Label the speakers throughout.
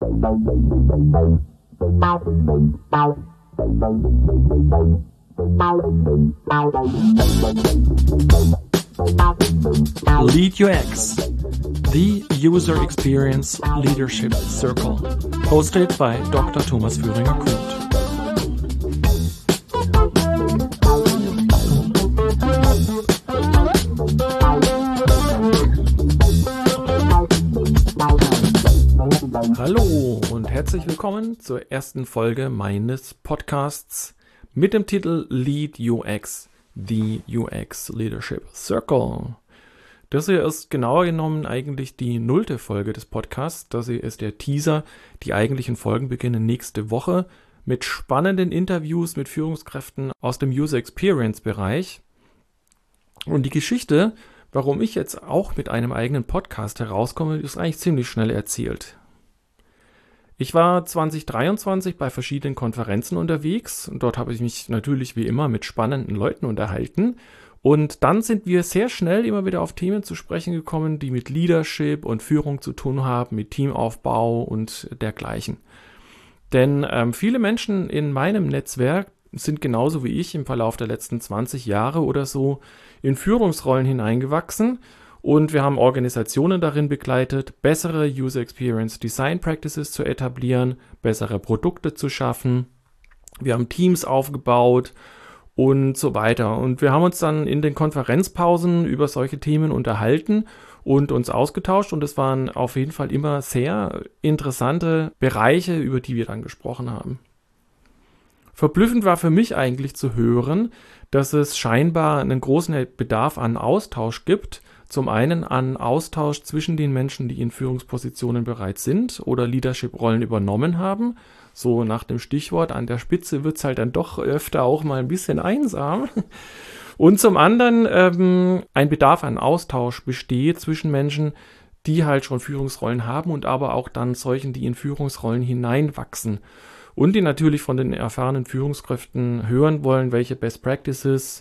Speaker 1: Lead UX, the User Experience Leadership Circle, hosted by Dr. Thomas Führinger-Kruth. Hallo und herzlich willkommen zur ersten Folge meines Podcasts mit dem Titel Lead UX, the UX Leadership Circle. Das hier ist genauer genommen eigentlich die 0. Folge des Podcasts. Das hier ist der Teaser. Die eigentlichen Folgen beginnen nächste Woche mit spannenden Interviews mit Führungskräften aus dem User Experience Bereich. Und die Geschichte, warum ich jetzt auch mit einem eigenen Podcast herauskomme, ist eigentlich ziemlich schnell erzählt. Ich war 2023 bei verschiedenen Konferenzen unterwegs und dort habe ich mich natürlich wie immer mit spannenden Leuten unterhalten. Und dann sind wir sehr schnell immer wieder auf Themen zu sprechen gekommen, die mit Leadership und Führung zu tun haben, mit Teamaufbau und dergleichen. Denn viele Menschen in meinem Netzwerk sind genauso wie ich im Verlauf der letzten 20 Jahre oder so in Führungsrollen hineingewachsen. Und wir haben Organisationen darin begleitet, bessere User Experience Design Practices zu etablieren, bessere Produkte zu schaffen. Wir haben Teams aufgebaut und so weiter. Und wir haben uns dann in den Konferenzpausen über solche Themen unterhalten und uns ausgetauscht. Und es waren auf jeden Fall immer sehr interessante Bereiche, über die wir dann gesprochen haben. Verblüffend war für mich eigentlich zu hören, dass es scheinbar einen großen Bedarf an Austausch gibt. Zum einen an Austausch zwischen den Menschen, die in Führungspositionen bereits sind oder Leadership-Rollen übernommen haben. So nach dem Stichwort, an der Spitze wird es halt dann doch öfter auch mal ein bisschen einsam. Und zum anderen ein Bedarf an Austausch besteht zwischen Menschen, die halt schon Führungsrollen haben und aber auch dann solchen, die in Führungsrollen hineinwachsen. Und die natürlich von den erfahrenen Führungskräften hören wollen, welche Best Practices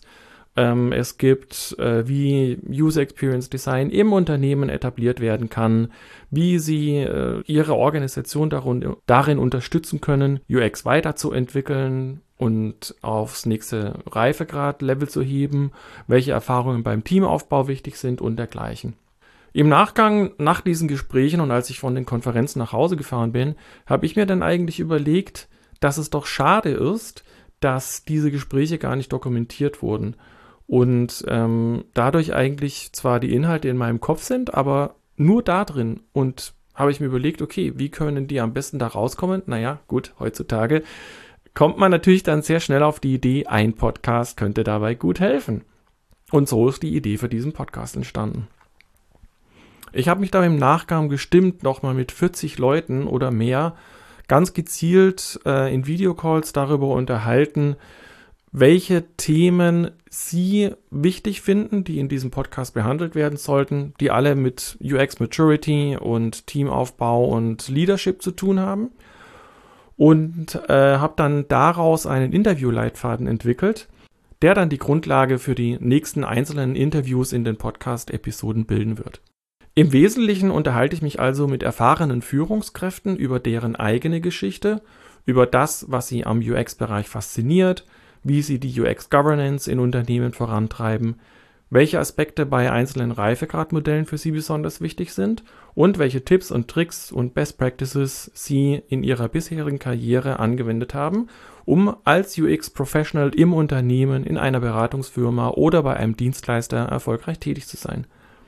Speaker 1: es gibt, wie User Experience Design im Unternehmen etabliert werden kann, wie sie ihre Organisation darin unterstützen können, UX weiterzuentwickeln und aufs nächste Reifegrad-Level zu heben, welche Erfahrungen beim Teamaufbau wichtig sind und dergleichen. Im Nachgang nach diesen Gesprächen und als ich von den Konferenzen nach Hause gefahren bin, habe ich mir dann eigentlich überlegt, dass es doch schade ist, dass diese Gespräche gar nicht dokumentiert wurden. Und dadurch eigentlich zwar die Inhalte in meinem Kopf sind, aber nur da drin. Und habe ich mir überlegt, okay, wie können die am besten da rauskommen? Naja, gut, heutzutage kommt man natürlich dann sehr schnell auf die Idee, ein Podcast könnte dabei gut helfen. Und so ist die Idee für diesen Podcast entstanden. Ich habe mich da im Nachgang bestimmt nochmal mit 40 Leuten oder mehr ganz gezielt in Videocalls darüber unterhalten, welche Themen Sie wichtig finden, die in diesem Podcast behandelt werden sollten, die alle mit UX Maturity und Teamaufbau und Leadership zu tun haben. Und habe dann daraus einen Interviewleitfaden entwickelt, der dann die Grundlage für die nächsten einzelnen Interviews in den Podcast-Episoden bilden wird. Im Wesentlichen unterhalte ich mich also mit erfahrenen Führungskräften über deren eigene Geschichte, über das, was sie am UX-Bereich fasziniert, wie sie die UX-Governance in Unternehmen vorantreiben, welche Aspekte bei einzelnen Reifegradmodellen für sie besonders wichtig sind und welche Tipps und Tricks und Best Practices sie in ihrer bisherigen Karriere angewendet haben, um als UX-Professional im Unternehmen, in einer Beratungsfirma oder bei einem Dienstleister erfolgreich tätig zu sein.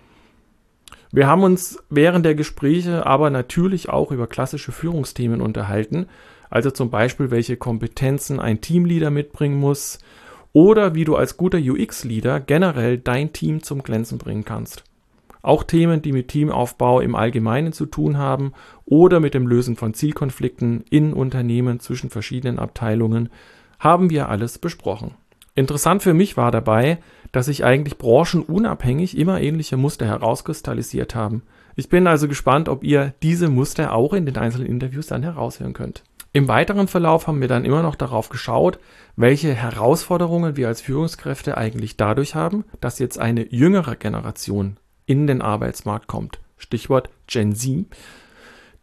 Speaker 1: Wir haben uns während der Gespräche aber natürlich auch über klassische Führungsthemen unterhalten, also zum Beispiel, welche Kompetenzen ein Teamleader mitbringen muss oder wie du als guter UX-Leader generell dein Team zum Glänzen bringen kannst. Auch Themen, die mit Teamaufbau im Allgemeinen zu tun haben oder mit dem Lösen von Zielkonflikten in Unternehmen zwischen verschiedenen Abteilungen, haben wir alles besprochen. Interessant für mich war dabei, dass sich eigentlich branchenunabhängig immer ähnliche Muster herauskristallisiert haben. Ich bin also gespannt, ob ihr diese Muster auch in den einzelnen Interviews dann heraushören könnt. Im weiteren Verlauf haben wir dann immer noch darauf geschaut, welche Herausforderungen wir als Führungskräfte eigentlich dadurch haben, dass jetzt eine jüngere Generation in den Arbeitsmarkt kommt. Stichwort Gen Z.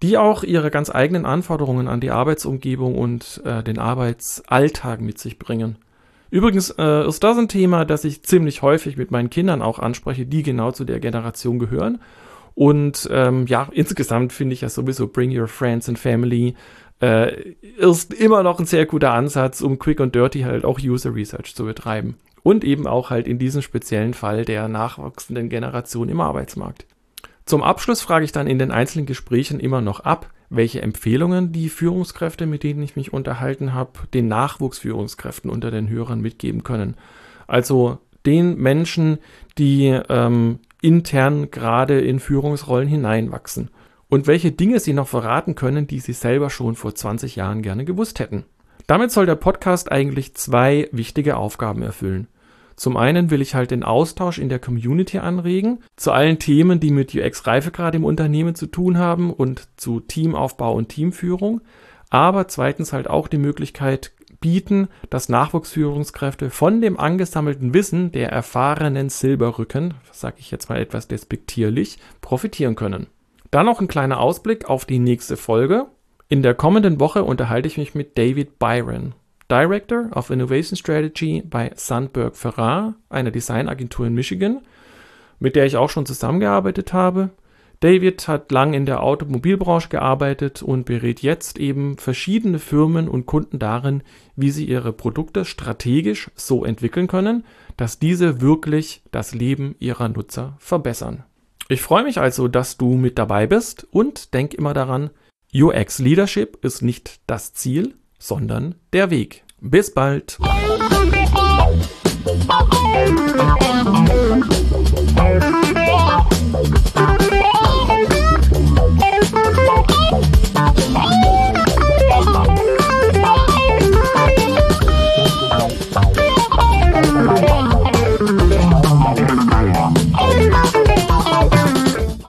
Speaker 1: die auch ihre ganz eigenen Anforderungen an die Arbeitsumgebung und den Arbeitsalltag mit sich bringen. Übrigens ist das ein Thema, das ich ziemlich häufig mit meinen Kindern auch anspreche, die genau zu der Generation gehören. Und insgesamt finde ich ja sowieso Bring Your Friends and Family ist immer noch ein sehr guter Ansatz, um quick und dirty halt auch User Research zu betreiben. Und eben auch halt in diesem speziellen Fall der nachwachsenden Generation im Arbeitsmarkt. Zum Abschluss frage ich dann in den einzelnen Gesprächen immer noch ab, welche Empfehlungen die Führungskräfte, mit denen ich mich unterhalten habe, den Nachwuchsführungskräften unter den Hörern mitgeben können. Also den Menschen, die intern gerade in Führungsrollen hineinwachsen. Und welche Dinge sie noch verraten können, die sie selber schon vor 20 Jahren gerne gewusst hätten. Damit soll der Podcast eigentlich 2 wichtige Aufgaben erfüllen. Zum einen will ich halt den Austausch in der Community anregen, zu allen Themen, die mit UX-Reifegrad im Unternehmen zu tun haben und zu Teamaufbau und Teamführung. Aber zweitens halt auch die Möglichkeit bieten, dass Nachwuchsführungskräfte von dem angesammelten Wissen der erfahrenen Silberrücken, sage ich jetzt mal etwas despektierlich, profitieren können. Dann noch ein kleiner Ausblick auf die nächste Folge. In der kommenden Woche unterhalte ich mich mit David Byron, Director of Innovation Strategy bei Sandberg Ferrar, einer Designagentur in Michigan, mit der ich auch schon zusammengearbeitet habe. David hat lang in der Automobilbranche gearbeitet und berät jetzt eben verschiedene Firmen und Kunden darin, wie sie ihre Produkte strategisch so entwickeln können, dass diese wirklich das Leben ihrer Nutzer verbessern. Ich freue mich also, dass du mit dabei bist und denk immer daran, UX Leadership ist nicht das Ziel, sondern der Weg. Bis bald!
Speaker 2: Bye.